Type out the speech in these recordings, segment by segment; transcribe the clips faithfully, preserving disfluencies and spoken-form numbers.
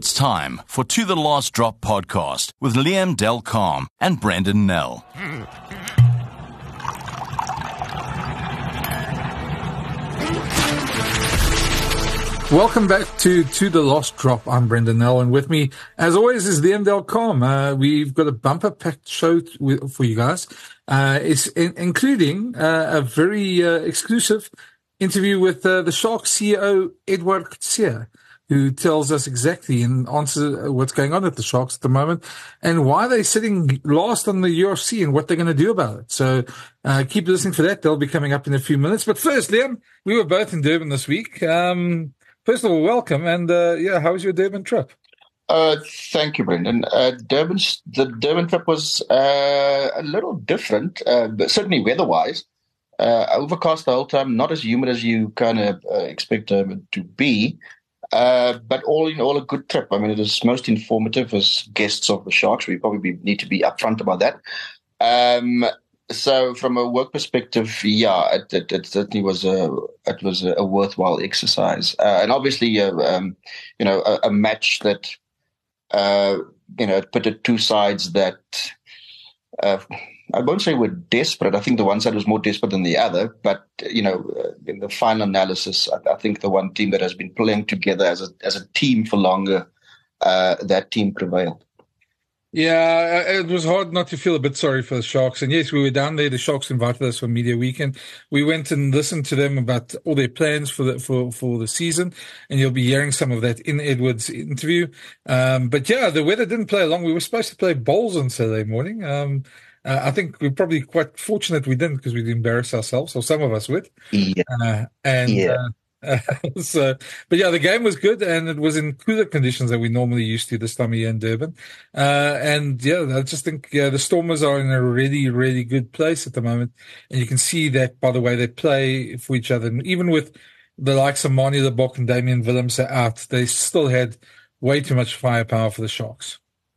It's time for To The Last Drop podcast with Liam Delcalm and Brandon Nell. Welcome back to To The Last Drop. I'm Brandon Nell, and with me, as always, is Liam Delcalm. Uh, we've got a bumper-packed show t- for you guys. Uh, it's in- including uh, a very uh, exclusive interview with uh, the Sharks C E O, Edouard Coetzee, who tells us exactly and answers what's going on at the Sharks at the moment and why they're sitting last on the U F C and what they're going to do about it. So uh, keep listening for that. They'll be coming up in a few minutes. But first, Liam, we were both in Durban this week. Um, first of all, welcome. And uh, yeah, how was your Durban trip? Uh, thank you, Brendan. Uh, Durban's, the Durban trip was uh, a little different, uh, but certainly weather-wise. Uh, overcast the whole time, not as humid as you kind of uh, expect Durban to be. Uh, but all in all, a good trip. I mean, it was most informative as guests of the Sharks. We probably need to be upfront about that. Um, so, from a work perspective, yeah, it, it, it certainly was a it was a worthwhile exercise, uh, and obviously, uh, um, you know, a, a match that uh, you know it pitted two sides that. Uh, I won't say we're desperate. I think the one side was more desperate than the other. But, you know, in the final analysis, I, I think the one team that has been playing together as a as a team for longer, uh, that team prevailed. Yeah, it was hard not to feel a bit sorry for the Sharks. And yes, we were down there. The Sharks invited us for Media Weekend. We went and listened to them about all their plans for the for, for the season. And you'll be hearing some of that in Edward's interview. Um, but yeah, the weather didn't play along. We were supposed to play bowls on Saturday morning. Um, Uh, I think we're probably quite fortunate we didn't because we'd embarrass ourselves, or some of us would. Yeah. Uh, and yeah. Uh, uh, so, but yeah, the game was good, and it was in cooler conditions that we normally used to this time of year in Durban. Uh, and yeah, I just think yeah, the Stormers are in a really, really good place at the moment, and you can see that by the way they play for each other. And even with the likes of Manie Libbok and Damian Willems out, they still had way too much firepower for the Sharks.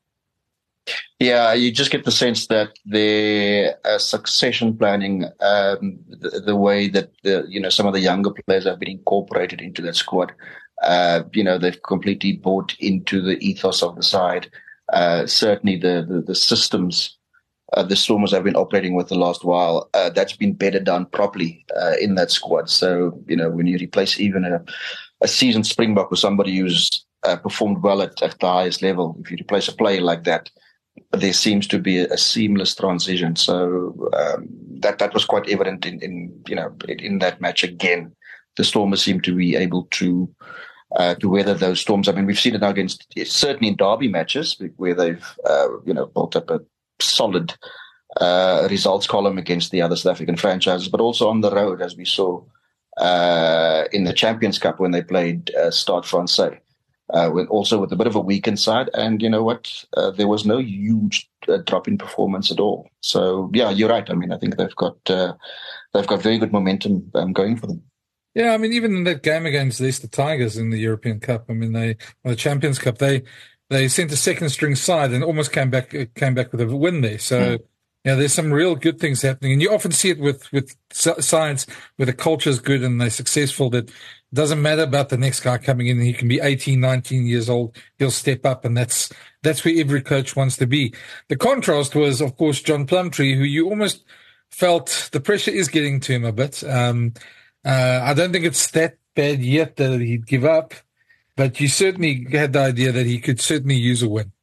Yeah, you just get the sense that the uh, succession planning, um, the, the way that the, you know some of the younger players have been incorporated into that squad, uh, you know they've completely bought into the ethos of the side. Uh, certainly, the the, the systems uh, the Stormers have been operating with the last while, uh, that's been bedded down properly uh, in that squad. So you know when you replace even a, a seasoned Springbok with somebody who's uh, performed well at, at the highest level, if you replace a player like that, there seems to be a, a seamless transition. So um, that that was quite evident in, in you know in that match again. The Stormers seem to be able to uh, to weather those storms. I mean, we've seen it now against certainly in derby matches where they've uh, you know built up a solid uh, results column against the other South African franchises, but also on the road, as we saw uh, in the Champions Cup when they played uh, Stade Francais. Uh, with also with a bit of a weakened side, and you know what, uh, there was no huge uh, drop in performance at all. So yeah, you're right. I mean, I think they've got uh, they've got very good momentum um, going for them. Yeah, I mean, even in that game against Leicester Tigers in the European Cup, I mean, they or the Champions Cup, they they sent a second string side and almost came back came back with a win there. So. Mm. Yeah, there's some real good things happening. And you often see it with, with sides where the culture is good and they're successful, that it doesn't matter about the next guy coming in. He can be eighteen, nineteen years old. He'll step up, and that's that's where every coach wants to be. The contrast was, of course, John Plumtree, who you almost felt the pressure is getting to him a bit. Um, uh, I don't think it's that bad yet that he'd give up, but you certainly had the idea that he could certainly use a win.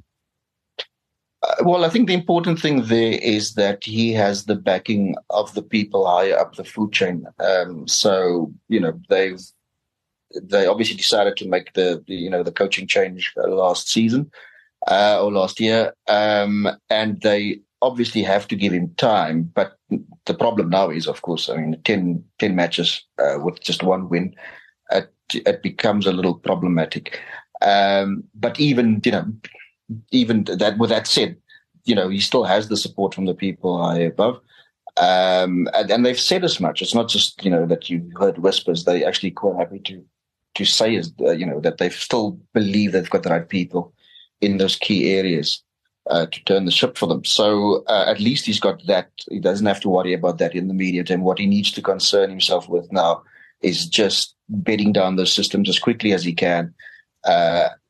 Uh, well, I think the important thing there is that he has the backing of the people higher up the food chain. Um, so, you know, they've they obviously decided to make the, the you know the coaching change last season uh, or last year, um, and they obviously have to give him time. But the problem now is, of course, I mean, ten, ten matches uh, with just one win, it, it becomes a little problematic. Um, but even you know. Even that, with that said, you know, he still has the support from the people high above. Um, and, and they've said as much. It's not just, you know, that you heard whispers. They actually quite happy to, to say, is, uh, you know, that they still believe they've got the right people in those key areas uh, to turn the ship for them. So uh, at least he's got that. He doesn't have to worry about that in the medium term. What he needs to concern himself with now is just bedding down those systems as quickly as he can. Uh,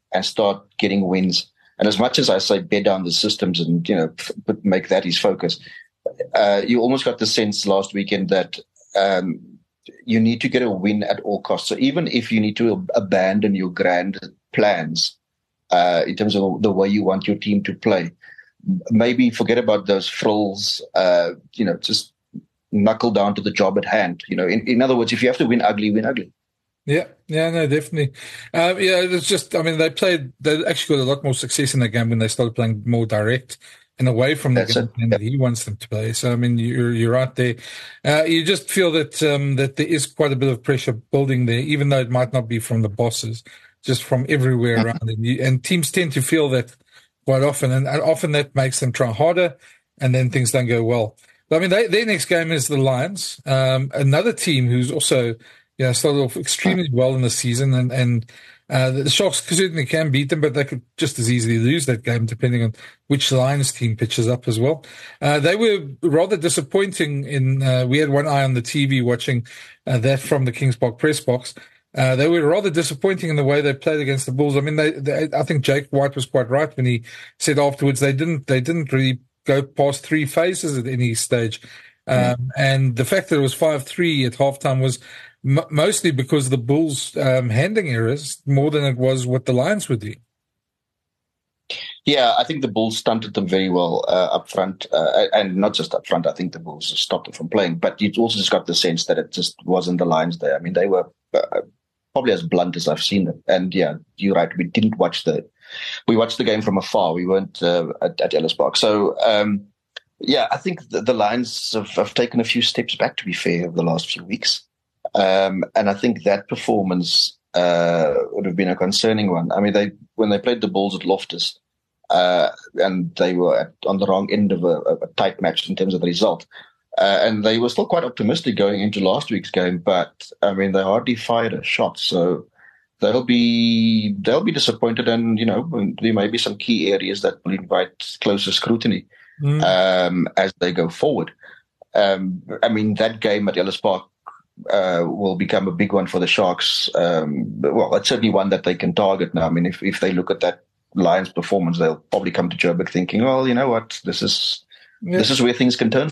and start getting wins. And as much as I say bed down the systems and, you know, but make that his focus, uh, you almost got the sense last weekend that um, you need to get a win at all costs. So even if you need to ab- abandon your grand plans uh, in terms of the way you want your team to play, maybe forget about those frills, uh, you know, just knuckle down to the job at hand. You know, in, in other words, if you have to win ugly, win ugly. Yeah, yeah, no, definitely. Um, yeah, it's just, I mean, they played, they actually got a lot more success in that game when they started playing more direct and away from the That's game it. plan that he wants them to play. So, I mean, you're you're right there. Uh, you just feel that um, that there is quite a bit of pressure building there, even though it might not be from the bosses, just from everywhere around. And, you, and teams tend to feel that quite often, and, and often that makes them try harder, and then things don't go well. But, I mean, they, their next game is the Lions, um, another team who's also, you know, started off extremely well in the season, and, and uh, the Sharks certainly can beat them, but they could just as easily lose that game depending on which Lions team pitches up as well. Uh, they were rather disappointing in, uh, we had one eye on the T V watching uh, that from the Kings Park press box. Uh, they were rather disappointing in the way they played against the Bulls. I mean, they, they, I think Jake White was quite right when he said afterwards they didn't, they didn't really go past three phases at any stage. Um, and the fact that it was five three at halftime was m- mostly because of the Bulls' um, handling errors more than it was what the Lions were doing. Yeah, I think the Bulls stunted them very well uh, up front, uh, and not just up front. I think the Bulls stopped them from playing, but you also just got the sense that it just wasn't the Lions there. I mean, they were uh, probably as blunt as I've seen them. And yeah, you're right. We didn't watch the, we watched the game from afar. We weren't uh, at, at Ellis Park. So, um, yeah, I think the, the Lions have, have taken a few steps back, to be fair, over the last few weeks. Um, and I think that performance uh, would have been a concerning one. I mean, they when they played the Bulls at Loftus, uh, and they were at, on the wrong end of a, a tight match in terms of the result. Uh, and they were still quite optimistic going into last week's game, but I mean, they hardly fired a shot. So they'll be they'll be disappointed, and you know, there may be some key areas that will invite closer scrutiny mm. um, as they go forward. Um, I mean, that game at Ellis Park uh, will become a big one for the Sharks. Um, but, well, it's certainly one that they can target now. I mean, if if they look at that Lions performance, they'll probably come to Joburg thinking, well, you know what, this is yeah. this is where things can turn.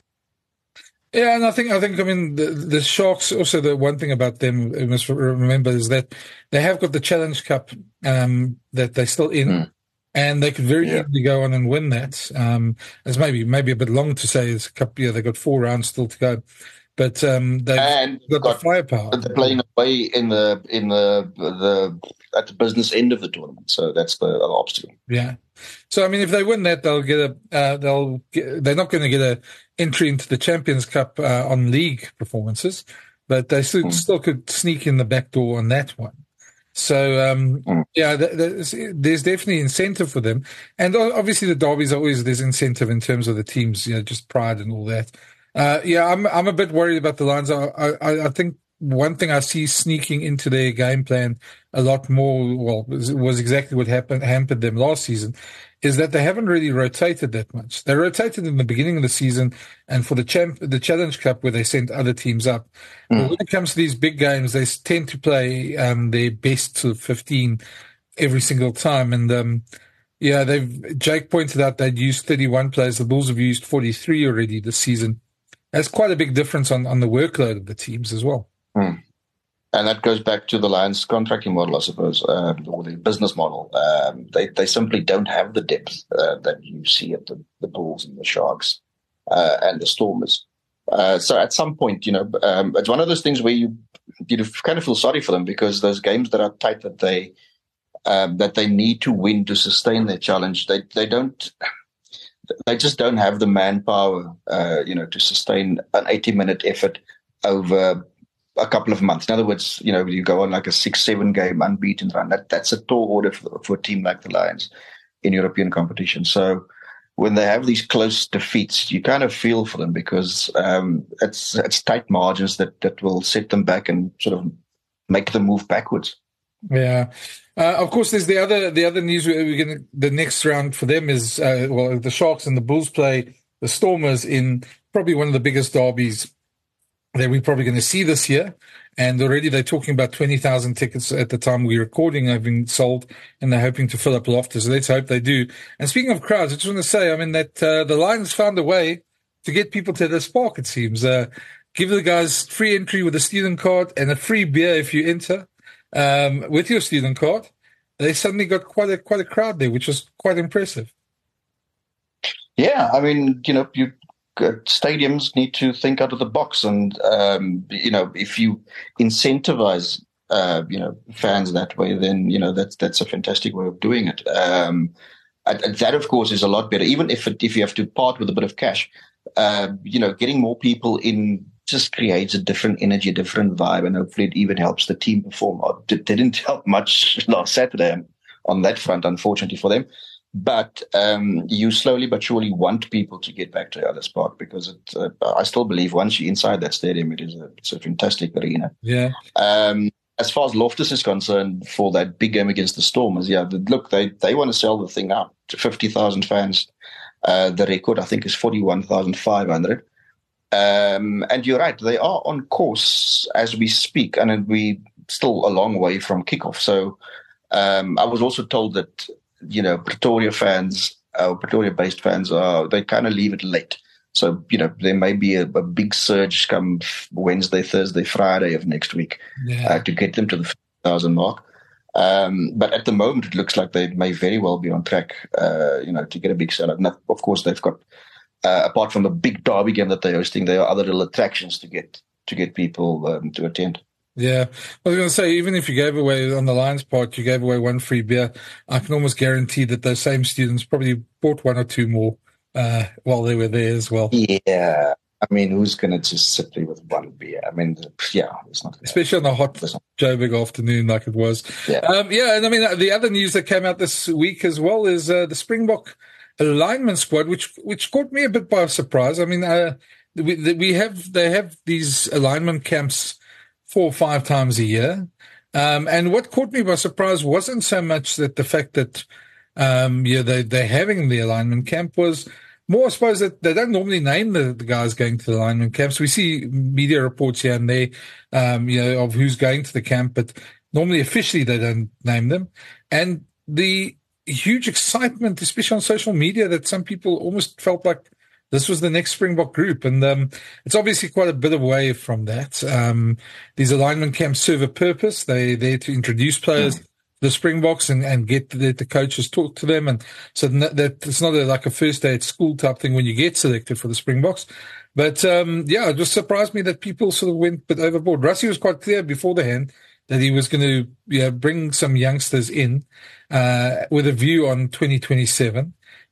Yeah, and I think I think I mean the, the Sharks. Also, the one thing about them we must remember is that they have got the Challenge Cup um, that they're still in, mm. and they could very yeah. easily go on and win that. Um, it's maybe maybe a bit long to say. It's a couple. Yeah, they've got four rounds still to go, but um, they've and got, got the firepower. They're playing away in the in the the at the business end of the tournament, so that's the other obstacle. Yeah. So I mean, if they win that, they'll get a. Uh, they'll. Get, they're not going to get a entry into the Champions Cup uh, on league performances, but they still, mm. still could sneak in the back door on that one. So um, mm. yeah, there's, there's definitely incentive for them, and obviously the derbies are always there's incentive in terms of the teams, you know, just pride and all that. Uh, yeah, I'm I'm a bit worried about the Lions. I I, I think. One thing I see sneaking into their game plan a lot more, well, was, was exactly what happened, hampered them last season, is that they haven't really rotated that much. They rotated in the beginning of the season and for the champ, the Challenge Cup where they sent other teams up. Mm. But when it comes to these big games, they tend to play um, their best sort of fifteen every single time. And um, yeah, they've Jake pointed out they'd used thirty-one players. The Bulls have used forty-three already this season. That's quite a big difference on, on the workload of the teams as well. Hmm. And that goes back to the Lions contracting model, I suppose, uh, or the business model. Um, they they simply don't have the depth uh, that you see at the, the Bulls and the Sharks uh, and the Stormers. Uh, so at some point, you know, um, it's one of those things where you you kind of feel sorry for them because those games that are tight that they um, that they need to win to sustain their challenge, they they don't. They just don't have the manpower, uh, you know, to sustain an eighty-minute effort over a couple of months. In other words, you know, you go on like a six, seven game unbeaten run. That that's a tall order for, for a team like the Lions in European competition. So when they have these close defeats, you kind of feel for them because um, it's it's tight margins that that will set them back and sort of make them move backwards. Yeah. Uh, of course, there's the other the other news. We're going the next round for them is uh, well, the Sharks and the Bulls play the Stormers in probably one of the biggest derbies that we're probably going to see this year. And already they're talking about twenty thousand tickets at the time we're recording have been sold, and they're hoping to fill up Loftus. So let's hope they do. And speaking of crowds, I just want to say, I mean, that uh, the Lions found a way to get people to this park, it seems. Uh, give the guys free entry with a student card and a free beer if you enter um, with your student card. They suddenly got quite a quite a crowd there, which was quite impressive. Yeah, I mean, you know, you uh, stadiums need to think out of the box, and um, you know, if you incentivize, uh, you know, fans that way, then you know that's that's a fantastic way of doing it. Um, and that, of course, is a lot better, even if it, if you have to part with a bit of cash. Uh, you know, getting more people in just creates a different energy, a different vibe, and hopefully it even helps the team perform. It didn't help much last Saturday on that front, unfortunately for them. But um, you slowly but surely want people to get back to Ellis Park, because it, uh, I still believe once you're inside that stadium, it is a, it's a fantastic arena. Yeah. Um, as far as Loftus is concerned, for that big game against the Stormers, yeah, look, they, they want to sell the thing out to fifty thousand fans. Uh, the record, I think, is forty-one thousand five hundred. Um, and you're right, they are on course as we speak, and we still a long way from kickoff. So um, I was also told that, you know, Pretoria fans, uh, Pretoria-based fans, are they kind of leave it late. So, you know, there may be a, a big surge come Wednesday, Thursday, Friday of next week yeah. uh, to get them to the fifty thousand mark. Um, but at the moment, it looks like they may very well be on track, uh, you know, to get a big sellout. And of course, they've got, uh, apart from a big derby game that they're hosting, there are other little attractions to get to get people um, to attend. Yeah. I was going to say, even if you gave away on the Lions part, you gave away one free beer, I can almost guarantee that those same students probably bought one or two more uh, while they were there as well. Yeah. I mean, who's going to just sit there with one beer? I mean, yeah, it's not. Especially on a hot Joburg afternoon like it was. Yeah. Um, yeah, and I mean, the other news that came out this week as well is uh, the Springbok alignment squad, which which caught me a bit by surprise. I mean, uh, we, we have they have these alignment camps four or five times a year. Um, and what caught me by surprise wasn't so much that the fact that um, yeah, they, they're having the alignment camp was more, I suppose, that they don't normally name the, the guys going to the alignment camps. We see media reports here and there, um, you know, of who's going to the camp, but normally officially they don't name them. And the huge excitement, especially on social media, that some people almost felt like this was the next Springbok group. And um, it's obviously quite a bit away from that. Um, these alignment camps serve a purpose. They're there to introduce players the Springboks and, and get the, the coaches talk to them. And so that it's not a, like a first day at school type thing when you get selected for the Springboks. But, um, yeah, it just surprised me that people sort of went a bit overboard. Rassie was quite clear before the hand that he was going to you know, bring some youngsters in uh, with a view on twenty twenty-seven.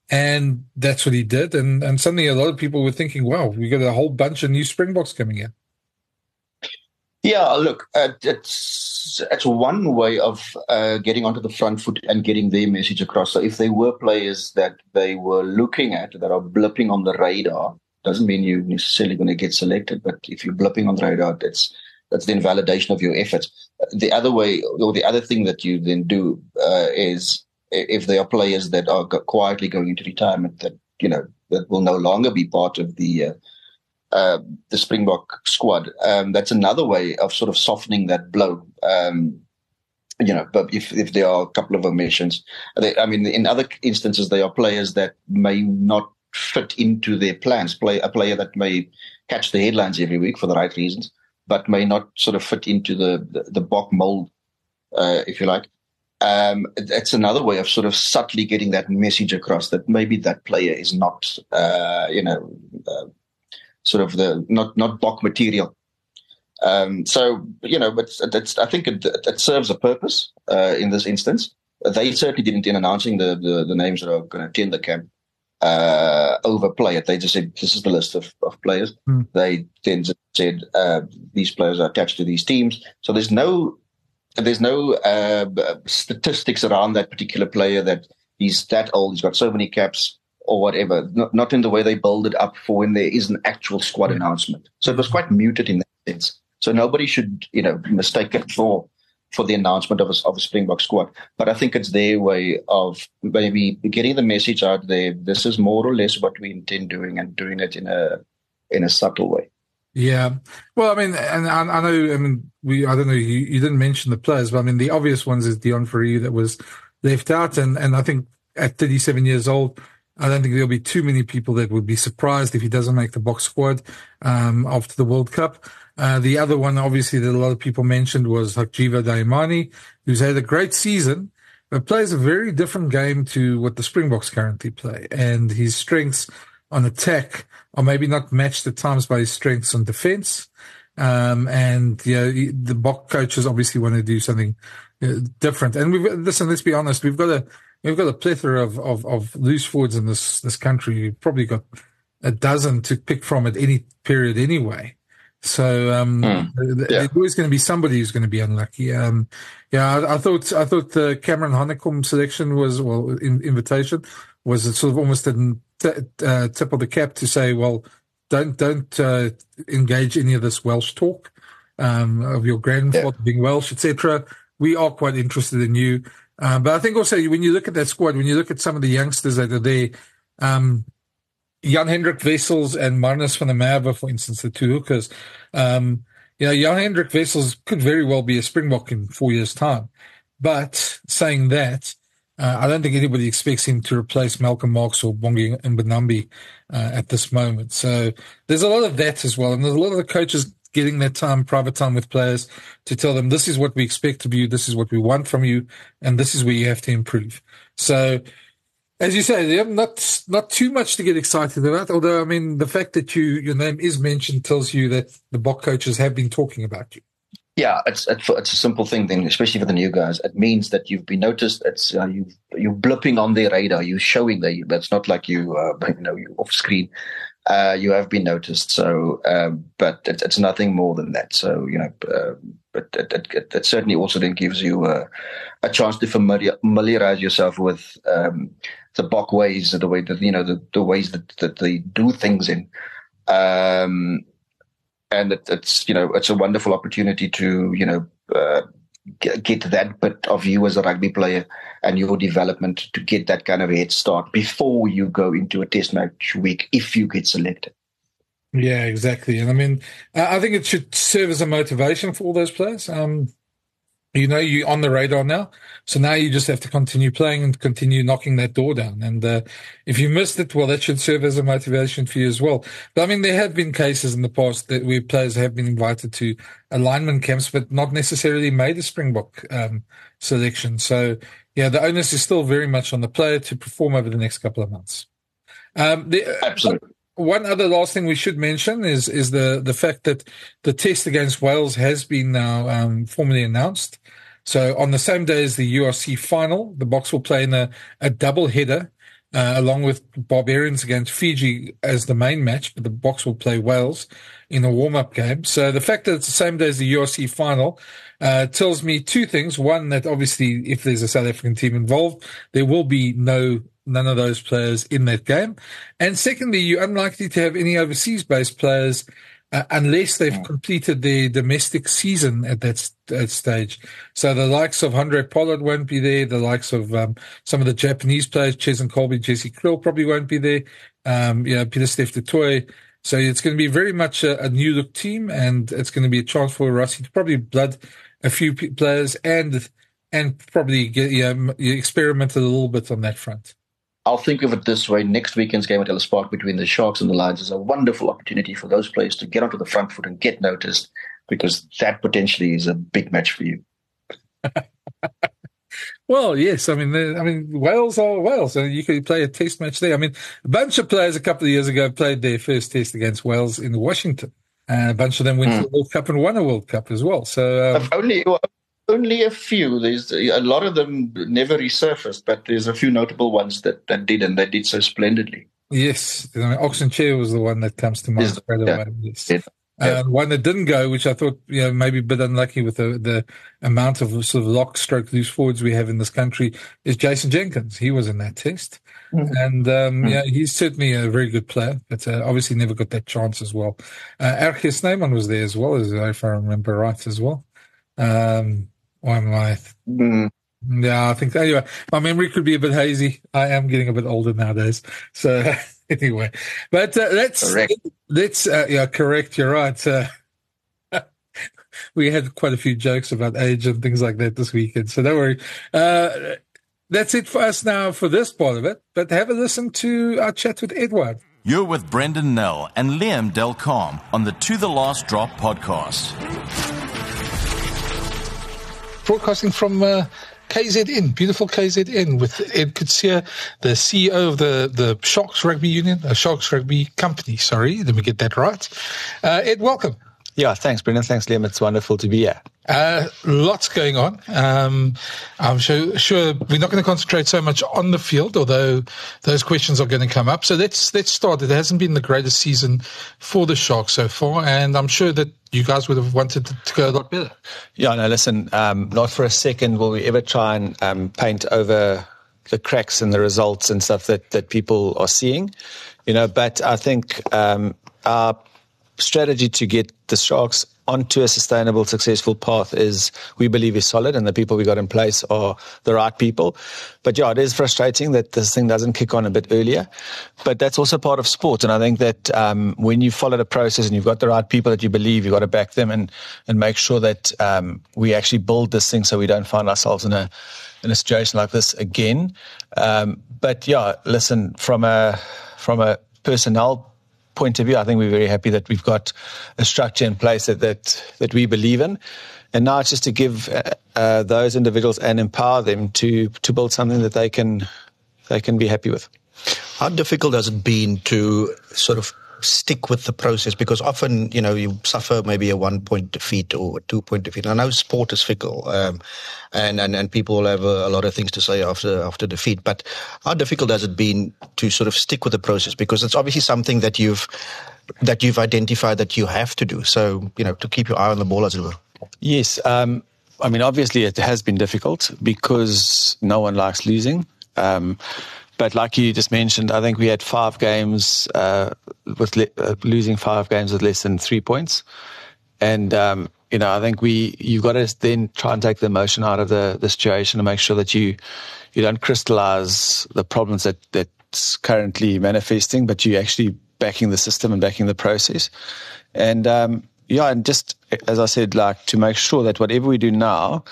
And that's what he did. And, and suddenly a lot of people were thinking, wow, we got a whole bunch of new Springboks coming in. Yeah, look, uh, it's it's one way of uh, getting onto the front foot and getting their message across. So if they were players that they were looking at that are blipping on the radar, doesn't mean you're necessarily going to get selected. But if you're blipping on the radar, that's that's then validation of your efforts. The other way, or the other thing that you then do uh, is if they are players that are quietly going into retirement, that you know that will no longer be part of the uh, Uh, the Springbok squad. Um, that's another way of sort of softening that blow. Um, you know, but if, if there are a couple of omissions, they, I mean, in other instances, they are players that may not fit into their plans. Play a player that may catch the headlines every week for the right reasons, but may not sort of fit into the the, the Bok mold, uh, if you like. Um, it's another way of sort of subtly getting that message across that maybe that player is not, uh, you know. Uh, sort of the not not Bok material. Um, so, you know, but that's, I think it, it serves a purpose uh, in this instance. They certainly didn't, in announcing the, the, the names that are going to attend the camp, uh, overplay it. They just said, this is the list of, of players. Mm. They then said, uh, these players are attached to these teams. So there's no there's no uh, statistics around that particular player that he's that old, he's got so many caps, or whatever, not, not in the way they build it up for when there is an actual squad mm. announcement. So it was quite muted in that sense. So nobody should, you know, mistake it for for the announcement of a, of a Springbok squad. But I think it's their way of maybe getting the message out there. This is more or less what we intend doing, and doing it in a in a subtle way. Yeah. Well, I mean, and I, I know, I mean, we, I don't know, you, you didn't mention the players, but I mean, the obvious ones is Dion Fourie that was left out. And, and I think at thirty-seven years old, I don't think there'll be too many people that would be surprised if he doesn't make the box squad, um, after the World Cup. Uh, the other one, obviously, that a lot of people mentioned was Hakjiva Daimani, who's had a great season, but plays a very different game to what the Springboks currently play. And his strengths on attack are maybe not matched at times by his strengths on defense. Um, and, you know, the Bok coaches obviously want to do something uh, different. And we've, listen, let's be honest, we've got a, we've got a plethora of, of, of loose forwards in this, this country. We've probably got a dozen to pick from at any period anyway. So, um, mm, yeah. there's always going to be somebody who's going to be unlucky. Um, yeah, I, I thought, I thought the Cameron Hanekom selection was, well, in, invitation was sort of almost a t- uh, tip of the cap to say, well, don't, don't, uh, engage any of this Welsh talk, um, of your grandfather yeah. being Welsh, et cetera. We are quite interested in you. Um, but I think also when you look at that squad, when you look at some of the youngsters that are there, um, Jan-Hendrik Wessels and Marnus van der Merwe, for instance, the two hookers. Um, you know, Jan-Hendrik Wessels could very well be a Springbok in four years' time. But saying that, uh, I don't think anybody expects him to replace Malcolm Marx or Bongi Mbonambi uh, at this moment. So there's a lot of that as well. And there's a lot of the coaches getting that time, private time with players to tell them, this is what we expect of you, this is what we want from you, and this is where you have to improve. So, as you say, not not too much to get excited about. Although, I mean, the fact that you your name is mentioned tells you that the Bok coaches have been talking about you. Yeah, it's it's, it's a simple thing, then, especially for the new guys. It means that you've been noticed. It's uh, you you're blipping on their radar. You're showing that you, that's not like you uh, you know you off screen. Uh, you have been noticed. So, um, but it, it's nothing more than that. So, you know, uh, but it, it, it certainly also then gives you a, a chance to familiar, familiarize yourself with um, the Bok ways, the way that you know the, the ways that, that they do things in, um, and it, it's you know it's a wonderful opportunity to you know uh, get, get that bit of you as a rugby player and your development to get that kind of head start before you go into a test match week if you get selected. Yeah, exactly. And I mean, I think it should serve as a motivation for all those players. Um, you know, you're on the radar now. So now you just have to continue playing and continue knocking that door down. And uh, if you missed it, well, that should serve as a motivation for you as well. But I mean, there have been cases in the past that where players have been invited to alignment camps, but not necessarily made a Springbok um, selection. So, yeah, the onus is still very much on the player to perform over the next couple of months. Um, the, Absolutely. One other last thing we should mention is is the, the fact that the test against Wales has been now um, formally announced. So on the same day as the U R C final, the Boks will play in a, a double header uh, along with Barbarians against Fiji as the main match, but the Boks will play Wales in a warm-up game. So the fact that it's the same day as the U R C final uh, tells me two things. One, that obviously if there's a South African team involved, there will be no none of those players in that game. And secondly, you're unlikely to have any overseas-based players uh, unless they've completed their domestic season at that, that stage. So the likes of Andre Pollard won't be there. The likes of um, some of the Japanese players, Cheslin Kolbe, Jesse Krill probably won't be there. Um, you know, Pieter-Steph du Toit. So it's going to be very much a, a new-look team, and it's going to be a chance for Rassie to probably blood a few p- players and and probably get, you know, experiment a little bit on that front. I'll think of it this way. Next weekend's game at Ellis Park between the Sharks and the Lions is a wonderful opportunity for those players to get onto the front foot and get noticed, because that potentially is a big match for you. Well, yes. I mean, I mean, Wales are Wales, so you could play a test match there. I mean, a bunch of players a couple of years ago played their first test against Wales in Washington. And a bunch of them went mm. to the World Cup and won a World Cup as well. So um, only only a few. There's a lot of them never resurfaced, but there's a few notable ones that, that did, and they did so splendidly. Yes, I mean, Oxenchair was the one that comes to mind straight yeah. away. Yes. Yeah. Uh, one that didn't go, which I thought, you know, maybe a bit unlucky with the, the amount of sort of lock stroke loose forwards we have in this country, is Jason Jenkins. He was in that test. Mm. And, um, mm. yeah, he's certainly a very good player, but uh, obviously never got that chance as well. Uh, Erkje Snyman was there as well, as if I remember right as well. Um, why am I? Mm. Yeah, I think, anyway, my memory could be a bit hazy. I am getting a bit older nowadays. So, Anyway, but uh, that's Correct. that's uh, yeah, correct. You're right. Uh, we had quite a few jokes about age and things like that this weekend, so don't worry. Uh, that's it for us now for this part of it. But have a listen to our chat with Edouard. You're with Brendan Nell and Liam Delcom on the To The Last Drop podcast. Broadcasting from uh, K Z N, beautiful K Z N, with Ed Coetzee, the C E O of the, the Sharks Rugby Union, uh, Sharks Rugby Company, sorry, let me get that right. Uh, Ed, welcome. Yeah, thanks, Brendan. Thanks, Liam. It's wonderful to be here. Uh, lots going on. Um, I'm sure, sure we're not going to concentrate so much on the field, although those questions are going to come up. So let's let's start. It hasn't been the greatest season for the Sharks so far, and I'm sure that you guys would have wanted to go a lot better. Yeah, no, listen, um, not for a second will we ever try and um, paint over the cracks in the results and stuff that, that people are seeing, you know, but I think um, our strategy to get the Sharks onto a sustainable, successful path is, we believe, is solid, and the people we got in place are the right people. But yeah, it is frustrating that this thing doesn't kick on a bit earlier, but that's also part of sport. And I think that um, when you follow the process and you've got the right people that you believe, you've got to back them and, and make sure that um, we actually build this thing so we don't find ourselves in a in a situation like this again. Um, but yeah, listen, from a from a personnel point of view, I think we're very happy that we've got a structure in place that that, that we believe in. And now it's just to give uh, uh, those individuals and empower them to to build something that they can they can be happy with. How difficult has it been to sort of stick with the process? Because often, you know, you suffer maybe a one-point defeat or a two-point defeat. I know sport is fickle, um, and, and, and people have a, a lot of things to say after after defeat. But how difficult has it been to sort of stick with the process? Because it's obviously something that you've that you've identified that you have to do. So, you know, to keep your eye on the ball, as it were. Yes, um, I mean, obviously it has been difficult because no one likes losing. Um, But like you just mentioned, I think we had five games uh, with le- uh, losing five games with less than three points, and um, you know I think we you've got to then try and take the emotion out of the, the situation and make sure that you you don't crystallize the problems that that's currently manifesting, but you actually backing the system and backing the process, and um, yeah, and just as I said, like to make sure that whatever we do now,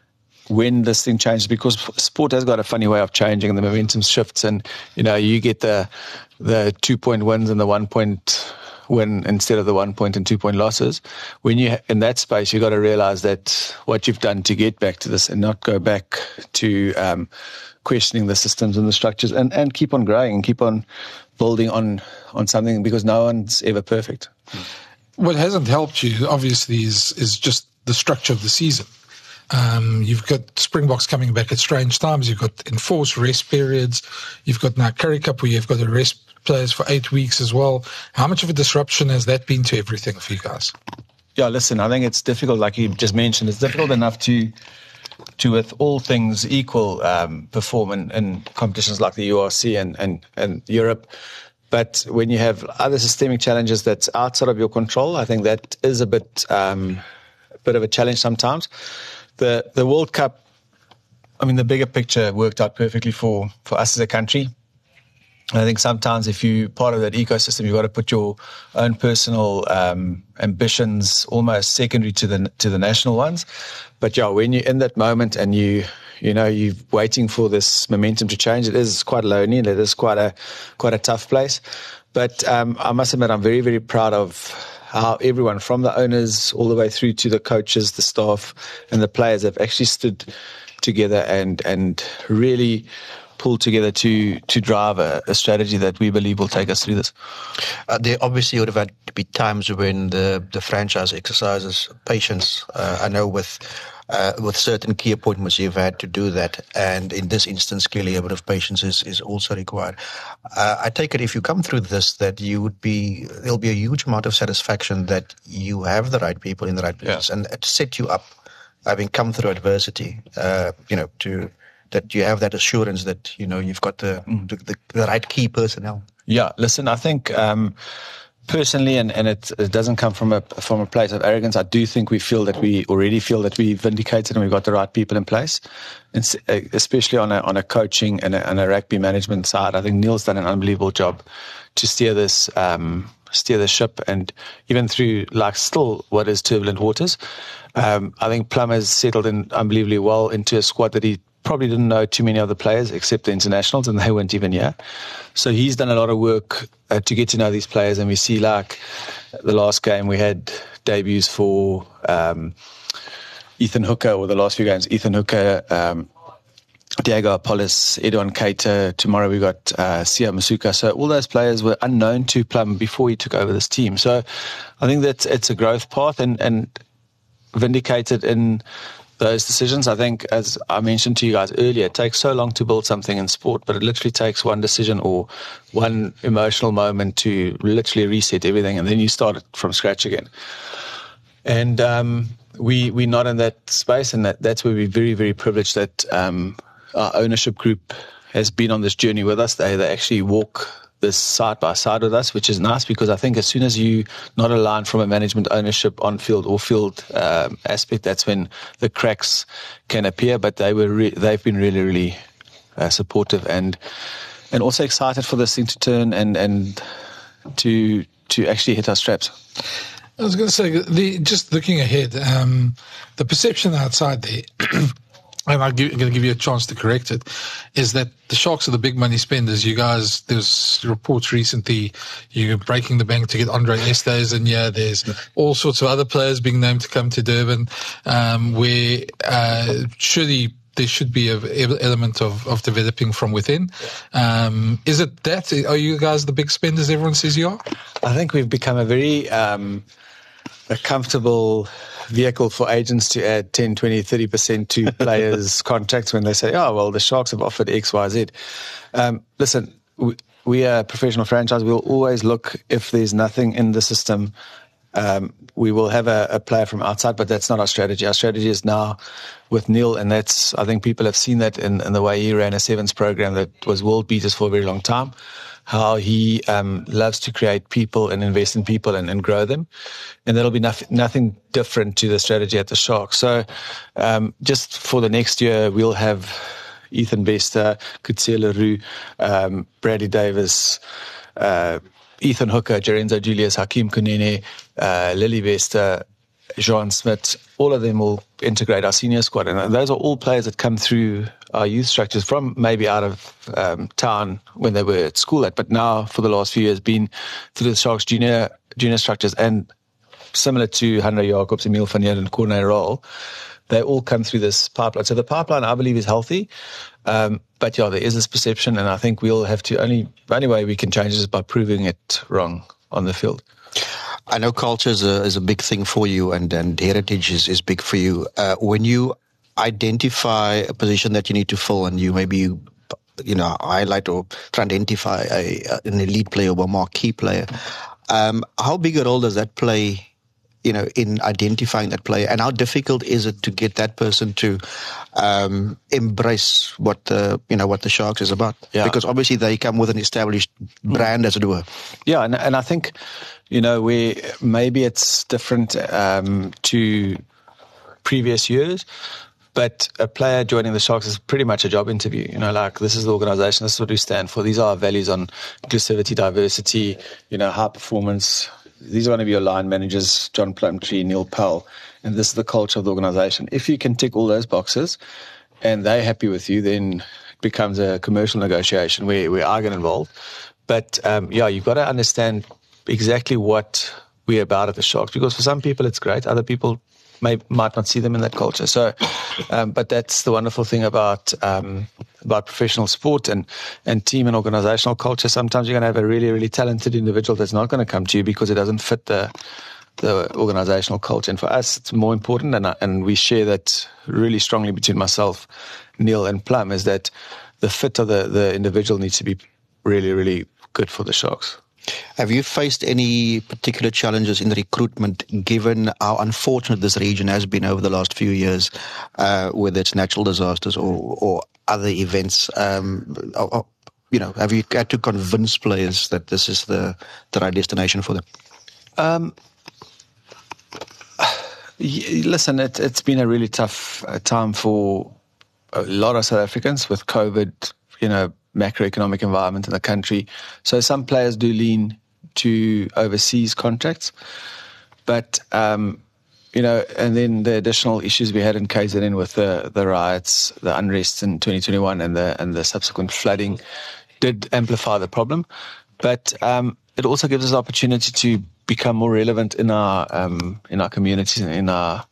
when this thing changes, because sport has got a funny way of changing and the momentum shifts, and you know you get the the two point wins and the one point win instead of the one point and two point losses. When you in that space, you got to realize that what you've done to get back to this and not go back to um, questioning the systems and the structures, and, and keep on growing and keep on building on on something, because no one's ever perfect. What hasn't helped you, obviously, is is just the structure of the season. Um, you've got Springboks coming back at strange times. You've got enforced rest periods. You've got now Currie Cup, where you've got to rest players for eight weeks as well. How much of a disruption has that been to everything for you guys? Yeah, listen, I think it's difficult, like you just mentioned. It's difficult enough to, to with all things equal, um, perform in, in competitions like the U R C and, and, and Europe. But when you have other systemic challenges that's outside of your control, I think that is a bit, um, a bit of a challenge sometimes. The the World Cup, I mean, the bigger picture worked out perfectly for, for us as a country. I think sometimes if you're part of that ecosystem, you've got to put your own personal um, ambitions almost secondary to the to the national ones. But yeah, when you're in that moment and you you know you're waiting for this momentum to change, it is quite lonely and it is quite a quite a tough place. But um, I must admit, I'm very very proud of how everyone, from the owners all the way through to the coaches, the staff, and the players, have actually stood together and and really pulled together to to drive a, a strategy that we believe will take us through this. Uh, there obviously would have had to be times when the, the franchise exercises patience. Uh, I know with uh, with certain key appointments you've had to do that, and in this instance, clearly a bit of patience is, is also required. Uh, I take it if you come through this, that you would be there'll be a huge amount of satisfaction that you have the right people in the right places, yeah. And to set you up, having come through adversity, uh, you know, to that you have that assurance that you know you've got the mm. the, the, the right key personnel. Yeah, listen, I think um, personally, and, and it, it doesn't come from a from a place of arrogance, I do think we feel that we already feel that we vindicated and we've got the right people in place, and especially on a on a coaching and a, and a rugby management side. I think Neil's done an unbelievable job to steer this um, steer the ship, and even through like still what is turbulent waters. Um, I think Plum has settled in unbelievably well into a squad that he probably didn't know too many other players except the internationals, and they weren't even here. So he's done a lot of work uh, to get to know these players, and we see like the last game we had debuts for um, Ethan Hooker, or the last few games, Ethan Hooker, um, Diego Apollos, Edouard Keita. Tomorrow we got uh, Sia Masuka. So all those players were unknown to Plum before he took over this team. So I think that it's a growth path, and, and vindicated in those decisions. I think, as I mentioned to you guys earlier, it takes so long to build something in sport, but it literally takes one decision or one emotional moment to literally reset everything, and then you start it from scratch again. And um, we, we're not in that space, and that, that's where we're very, very privileged that um, our ownership group has been on this journey with us. They, they actually walk this side by side with us, which is nice, because I think as soon as you not aligned from a management, ownership, on field or field um, aspect, that's when the cracks can appear. But they were re- they've been really, really uh, supportive, and and also excited for this thing to turn and and to to actually hit our straps. I was going to say, the, just looking ahead, um, the perception outside there. And I'm going to give you a chance to correct it, is that the Sharks are the big money spenders. You guys, there's reports recently, you're breaking the bank to get Andre Estes in here. There's all sorts of other players being named to come to Durban, um, where uh, surely there should be an element of, of developing from within. Um, is it that? Are you guys the big spenders everyone says you are? I think we've become a very um, a comfortable vehicle for agents to add ten, twenty, thirty percent to players' contracts when they say, oh, well, the Sharks have offered X, Y, Z. Um, listen, we, we are a professional franchise. We'll always look, if there's nothing in the system, um, we will have a, a player from outside, but that's not our strategy. Our strategy is now with Neil, and that's, I think people have seen that in, in the way he ran a sevens program that was world beaters for a very long time. How he um, loves to create people and invest in people and, and grow them. And that'll be nothing, nothing different to the strategy at the Sharks. So um, just for the next year, we'll have Ethan Bester, Coetzee Leroux, um, Bradley Davis, uh, Ethan Hooker, Jerenzo Julius, Hakeem Kunene, uh, Lily Bester, Jean Smith. All of them will integrate our senior squad. And those are all players that come through our youth structures from maybe out of um, town when they were at school at, but now for the last few years been through the Sharks junior junior structures, and similar to Hanro Jacobs, Emil van Heerden, and Corné Roll, they all come through this pipeline. So the pipeline, I believe, is healthy. Um, but yeah, there is this perception, and I think we'll have to only, the only way we can change it is by proving it wrong on the field. I know culture is a, is a big thing for you, and, and heritage is, is big for you. Uh, when you identify a position that you need to fill, and you maybe you, you know highlight or try to identify a, an elite player or a marquee player, um, how big a role does that play, you know, in identifying that player, and how difficult is it to get that person to um, embrace what the you know what the Sharks is about? Yeah. Because obviously they come with an established brand, as it were. Yeah, and, and I think, you know, we maybe it's different um, to previous years. But a player joining the Sharks is pretty much a job interview. You know, like, this is the organisation, this is what we stand for. These are our values on inclusivity, diversity, you know, high performance. These are going to be your line managers, John Plumtree, Neil Powell, and this is the culture of the organisation. If you can tick all those boxes and they're happy with you, then it becomes a commercial negotiation where, where I get involved. But, um, yeah, you've got to understand exactly what we're about at the Sharks, because for some people it's great, other people May, might not see them in that culture. So, um, but that's the wonderful thing about um, about professional sport and, and team and organizational culture. Sometimes you're going to have a really, really talented individual that's not going to come to you because it doesn't fit the the organizational culture. And for us, it's more important, and and we share that really strongly between myself, Neil, and Plum, is that the fit of the, the individual needs to be really, really good for the Sharks. Have you faced any particular challenges in recruitment, given how unfortunate this region has been over the last few years, uh, whether it's natural disasters or, or other events? Um, you know, have you had to convince players that this is the, the right destination for them? Um, listen, it, it's been a really tough uh, time for a lot of South Africans with COVID, you know, macroeconomic environment in the country. So some players do lean to overseas contracts. But, um, you know, and then the additional issues we had in K Z N with the, the riots, the unrest in twenty twenty-one and the and the subsequent flooding did amplify the problem. But um, it also gives us opportunity to become more relevant in our um, in our communities and in our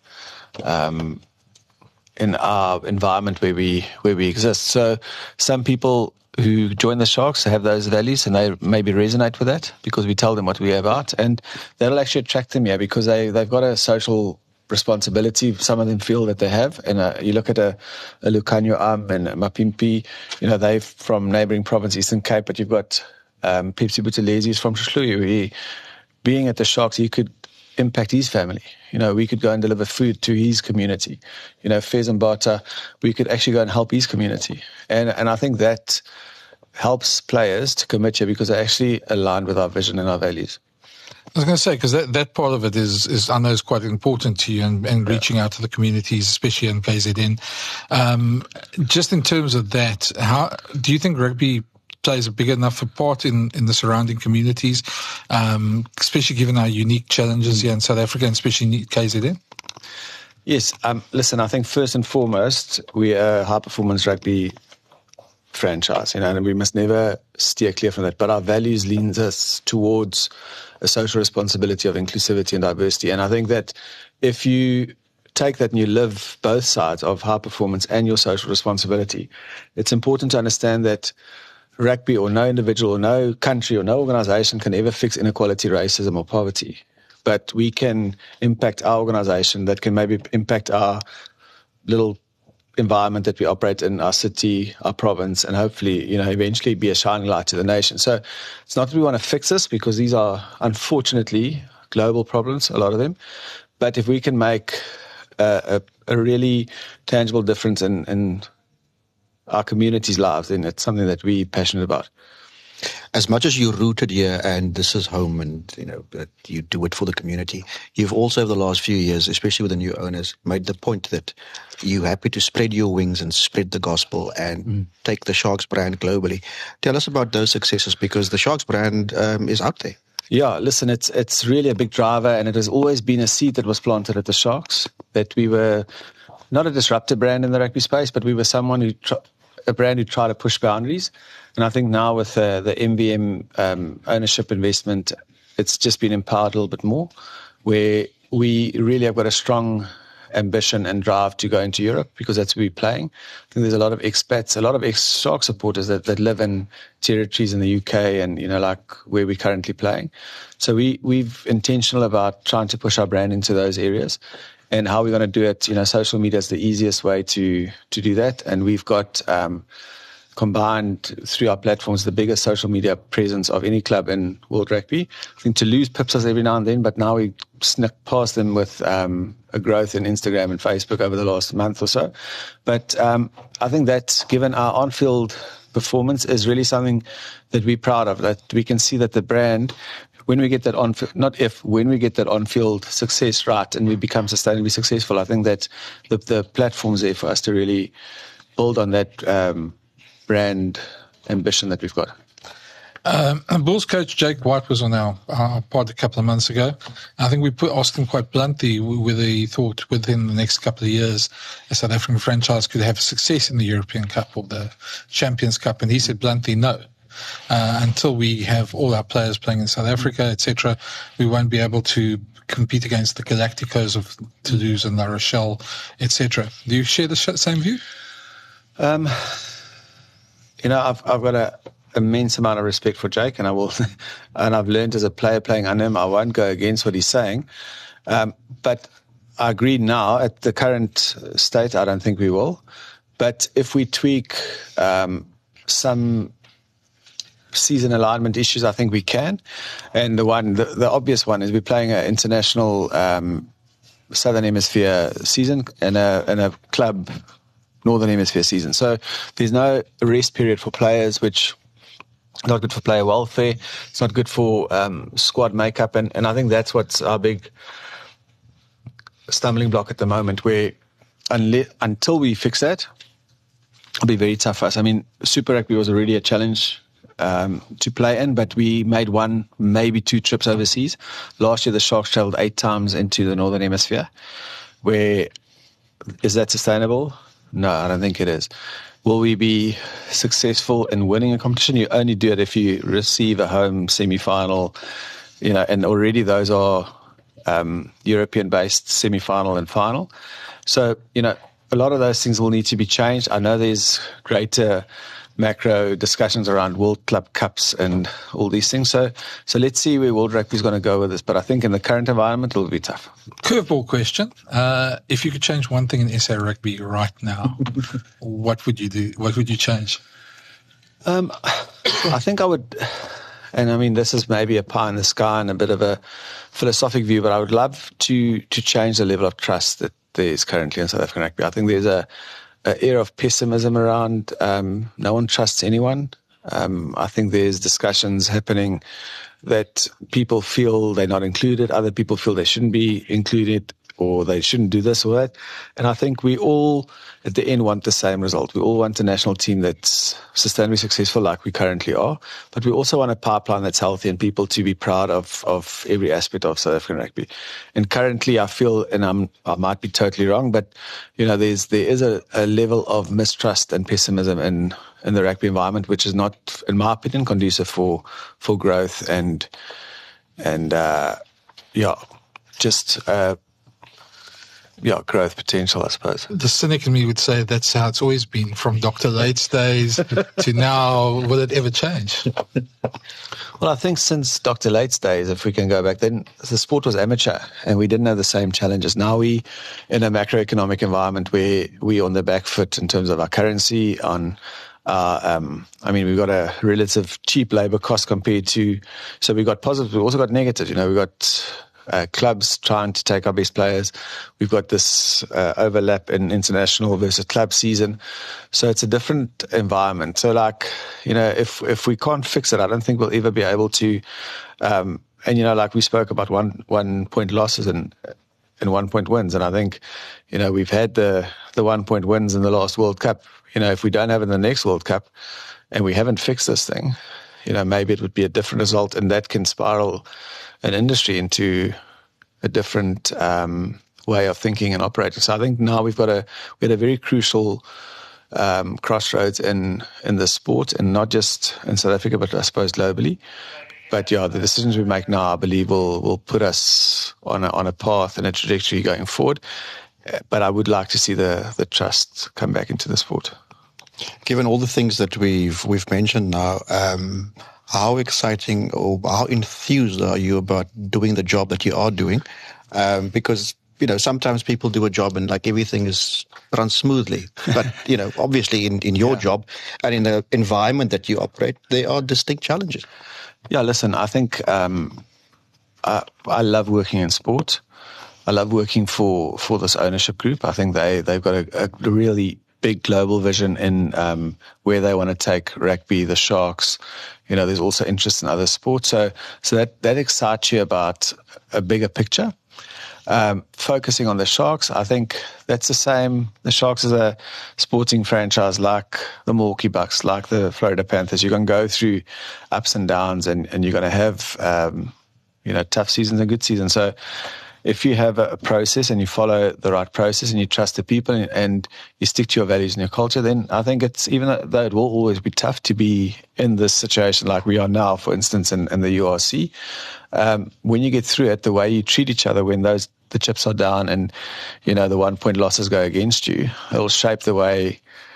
um, in our environment where we where we exist. So some people who join the Sharks have those values and they maybe resonate with that because we tell them what we're about, and that'll actually attract them here because they, they've got a social responsibility. Some of them feel that they have, and uh, you look at a, a Lucanio Am and Mapimpi, you know, they're from neighbouring province, Eastern Cape, but you've got um, Pepsi Buthelezi is from Shishluyu. Being at the Sharks, he could impact his family. You know, we could go and deliver food to his community. You know, Fez and Bata, we could actually go and help his community. And and I think that helps players to commit here because they're actually aligned with our vision and our values. I was going to say, because that, that part of it is, is, I know, is quite important to you and, and reaching out to the communities, especially in K Z N. Um, just in terms of that, how do you think rugby plays a big enough a part in, in the surrounding communities, um, especially given our unique challenges here in South Africa and especially in K Z N? Yes. Um, listen, I think first and foremost, we are a high-performance rugby franchise, you know, and we must never steer clear from that. But our values leans us towards a social responsibility of inclusivity and diversity. And I think that if you take that and you live both sides of high performance and your social responsibility, it's important to understand that rugby or no individual or no country or no organization can ever fix inequality, racism or poverty. But we can impact our organization that can maybe impact our little environment that we operate in, our city, our province, and hopefully, you know, eventually be a shining light to the nation. So it's not that we want to fix this because these are unfortunately global problems, a lot of them. But if we can make a, a, a really tangible difference in, in our communities' lives, then it's something that we're passionate about. As much as you're rooted here and this is home and, you know, that you do it for the community, you've also, over the last few years, especially with the new owners, made the point that you're happy to spread your wings and spread the gospel and mm. take the Sharks brand globally. Tell us about those successes because the Sharks brand um, is out there. Yeah, listen, it's it's really a big driver, and it has always been a seed that was planted at the Sharks, that we were not a disruptive brand in the rugby space, but we were someone who tr- a brand who tried to push boundaries. And I think now with uh, the M V M um, ownership investment, it's just been empowered a little bit more, where we really have got a strong ambition and drive to go into Europe because that's where we're playing. I think there's a lot of expats, a lot of ex-Shark supporters that, that live in territories in the U K and, you know, like where we're currently playing. So we, we've intentional about trying to push our brand into those areas. And how we're going to do it, you know, social media is the easiest way to to do that. And we've got um, combined through our platforms the biggest social media presence of any club in world rugby. I think Toulouse pips us every now and then, but now we snuck past them with um, a growth in Instagram and Facebook over the last month or so. But um, I think that given our on-field performance is really something that we're proud of, that we can see that the brand, when we get that on, not if, when we get that on-field success right and we become sustainably successful, I think that the, the platform's there for us to really build on that um, brand ambition that we've got. Um, Bulls coach Jake White was on our, our pod a couple of months ago. I think we put, asked him quite bluntly whether he thought within the next couple of years a South African franchise could have success in the European Cup or the Champions Cup, and he said bluntly no. Uh, until we have all our players playing in South Africa, et cetera, we won't be able to compete against the Galacticos of Toulouse and La Rochelle, et cetera. Do you share the same view? Um, you know, I've, I've got an immense amount of respect for Jake, and I will, and I've learned as a player playing under him, I won't go against what he's saying. Um, but I agree now at the current state, I don't think we will. But if we tweak um, some season alignment issues, I think we can. And the one, the, the obvious one is we're playing an international um, Southern Hemisphere season and a, and a club Northern Hemisphere season. So there's no rest period for players, which not good for player welfare. It's not good for um, squad makeup. And, and I think that's what's our big stumbling block at the moment, where unless, until we fix that, it'll be very tough for us. I mean, Super Rugby was already a challenge um, to play in, but we made one, maybe two trips overseas. Last year, the Sharks travelled eight times into the Northern Hemisphere. Where is that sustainable? No, I don't think it is. Will we be successful in winning a competition? You only do it if you receive a home semi-final, you know, and already those are um, European-based semi-final and final. So, you know, a lot of those things will need to be changed. I know there's greater macro discussions around World Club Cups and all these things. So, so let's see where World Rugby is going to go with this. But I think in the current environment, it'll be tough. Curveball question. Uh, if you could change one thing in S A Rugby right now, what would you do? What would you change? Um, I think I would, and I mean, this is maybe a pie in the sky and a bit of a philosophic view, but I would love to, to change the level of trust that there is currently in South African rugby. I think there's a, an era of pessimism around. Um, no one trusts anyone. Um, I think there's discussions happening that people feel they're not included. Other people feel they shouldn't be included, or they shouldn't do this or that. And I think we all, at the end, want the same result. We all want a national team that's sustainably successful like we currently are, but we also want a pipeline that's healthy and people to be proud of, of every aspect of South African rugby. And currently I feel, and I'm, I might be totally wrong, but, you know, there's, there is a, a level of mistrust and pessimism in, in the rugby environment, which is not, in my opinion, conducive for, for growth and, and, uh, yeah, just, uh, Yeah, growth potential, I suppose. The cynic in me would say that's how it's always been, from Doctor Late's days to now. Will it ever change? Well, I think since Doctor Late's days, if we can go back, then the sport was amateur and we didn't have the same challenges. Now we in a macroeconomic environment where we're on the back foot in terms of our currency, on Uh, um, I mean, we've got a relative cheap labour cost compared to, so we've got positives, we've also got negatives. You know, we've got uh, clubs trying to take our best players. We've got this uh, overlap in international versus club season. So it's a different environment. So like, you know, if, if we can't fix it, I don't think we'll ever be able to, um, and you know, like we spoke about one, one point losses and, and one point wins. And I think, you know, we've had the, the one point wins in the last World Cup. You know, if we don't have it in the next World Cup and we haven't fixed this thing, you know, maybe it would be a different result, and that can spiral an industry into a different um, way of thinking and operating. So I think now we've got a, we had a very crucial um, crossroads in, in the sport, and not just in South Africa, but I suppose globally. But yeah, the decisions we make now, I believe, will, will put us on a, on a path and a trajectory going forward. But I would like to see the, the trust come back into the sport. Given all the things that we've we've mentioned now, um, how exciting or how enthused are you about doing the job that you are doing? Um, because, you know, sometimes people do a job and like everything is runs smoothly. But, you know, obviously in, in your yeah. job and in the environment that you operate, there are distinct challenges. Yeah, listen, I think um, I, I love working in sport. I love working for, for this ownership group. I think they, they've got a, a really big global vision in um, where they want to take rugby, the Sharks. You know, there's also interest in other sports. So so that, that excites you about a bigger picture. Um, focusing on the Sharks, I think that's the same. The Sharks is a sporting franchise like the Milwaukee Bucks, like the Florida Panthers. You're going to go through ups and downs, and, and you're going to have, um, you know, tough seasons and good seasons. So if you have a process and you follow the right process and you trust the people and, and you stick to your values and your culture, then I think it's, even though it will always be tough to be in this situation like we are now, for instance, in, in the U R C, um, when you get through it, the way you treat each other when those the chips are down and, you know, the one-point losses go against you, it'll shape the way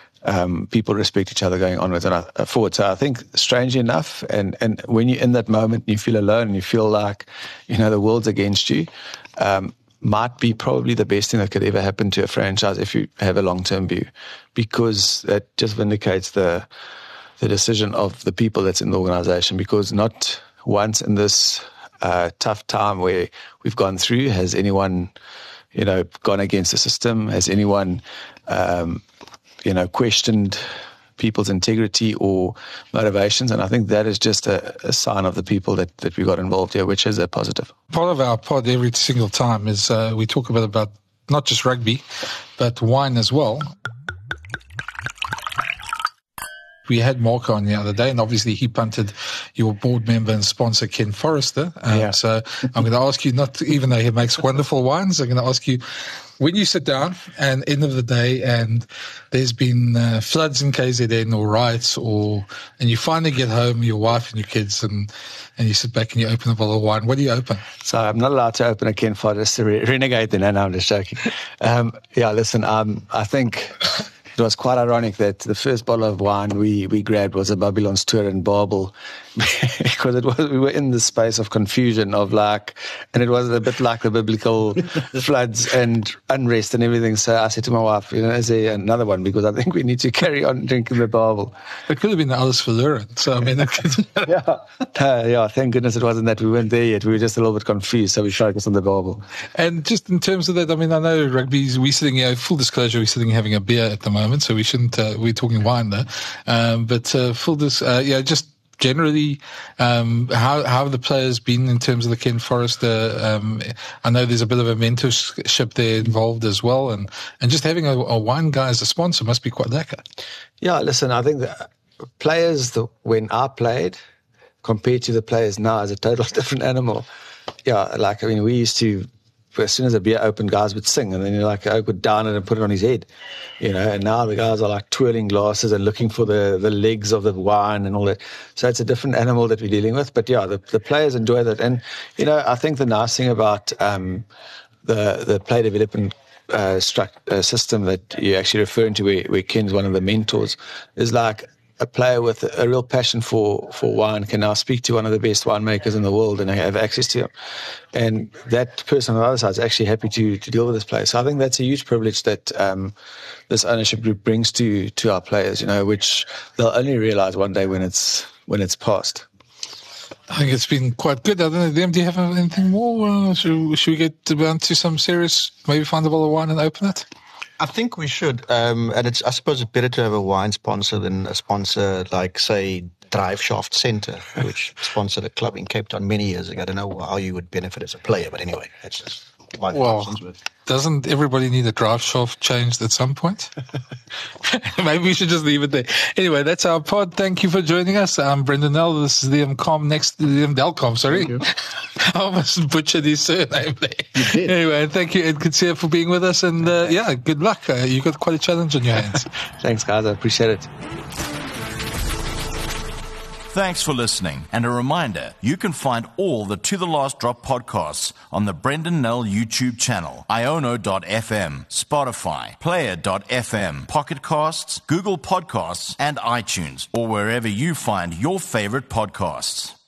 um, people respect each other going onwards and uh, forward. So I think, strangely enough, and, and when you're in that moment, you feel alone and you feel like, you know, the world's against you, Um, might be probably the best thing that could ever happen to a franchise if you have a long-term view, because that just vindicates the the decision of the people that's in the organization. Because not once in this uh, tough time where we've gone through has anyone, you know, gone against the system. Has anyone, um, you know, questioned people's integrity or motivations. And I think that is just a, a sign of the people that, that we got involved here, which is a positive. Part of our pod every single time is uh, we talk about, about not just rugby, but wine as well. We had Mark on the other day, and obviously he punted your board member and sponsor, Ken Forrester. Um, yeah. So I'm going to ask you, not to, even though he makes wonderful wines, I'm going to ask you, when you sit down and end of the day and there's been uh, floods in K Z N or riots, or and you finally get home, your wife and your kids, and, and you sit back and you open a bottle of wine, what do you open? So I'm not allowed to open a Ken Forrester re- Renegade then, and I'm just joking. Um, yeah, listen, um, I think... It was quite ironic that the first bottle of wine we, we grabbed was a Babylon's Tour in Babel, because it was we were in the space of confusion of like, and it was a bit like the biblical floods and unrest and everything. So I said to my wife, you know, is there another one? Because I think we need to carry on drinking the Babel. It could have been the Alice Verloren. So I mean, it could... yeah, uh, yeah. Thank goodness it wasn't that. We weren't there yet. We were just a little bit confused, so we focused on the Babel. And just in terms of that, I mean, I know rugby. We're sitting here. Full disclosure, we're sitting having a beer at the moment. So we shouldn't, uh, we're talking wine there. Um, but, uh, full this, uh, yeah, just generally, um, how, how have the players been in terms of the Ken Forrester? Um, I know there's a bit of a mentorship there involved as well. And, and just having a, a wine guy as a sponsor must be quite lekker. Yeah, listen, I think the players, the, when I played compared to the players now, is a total different animal. Yeah, like, I mean, we used to, as soon as the beer opened, guys would sing, and then you like Oak would down it and put it on his head, you know. And now the guys are like twirling glasses and looking for the, the legs of the wine and all that. So it's a different animal that we're dealing with. But yeah, the, the players enjoy that, and you know, I think the nice thing about um, the the play development uh, struct, uh, system that you're actually referring to, where, where Ken's one of the mentors, is like, a player with a real passion for, for wine can now speak to one of the best winemakers in the world and have access to him. And that person on the other side is actually happy to, to deal with this player. So I think that's a huge privilege that um, this ownership group brings to, to our players, you know, which they'll only realize one day when it's when it's past. I think it's been quite good. I don't know, Liam, do you have anything more? Uh, should, should we get down to some serious, maybe find a bottle of wine and open it? I think we should, um, and it's I suppose it's better to have a wine sponsor than a sponsor like, say, Drive Shaft Centre, which sponsored a club in Cape Town many years ago. I don't know how you would benefit as a player, but anyway, that's just my well, doesn't everybody need a drive shaft changed at some point? Maybe we should just leave it there. Anyway, that's our pod. Thank you for joining us. I'm Brendan Nell. This is Liam Com. Next, Liam Delcom, sorry. I almost butchered his surname there. You did. Anyway, thank you, Ed Kutsia, for being with us. And uh, yeah, good luck. Uh, you've got quite a challenge on your hands. Thanks, guys. I appreciate it. Thanks for listening. And a reminder, you can find all the To The Last Drop podcasts on the Brendan Nell YouTube channel, iono dot f m, Spotify, player dot f m, Pocket Casts, Google Podcasts, and iTunes, or wherever you find your favorite podcasts.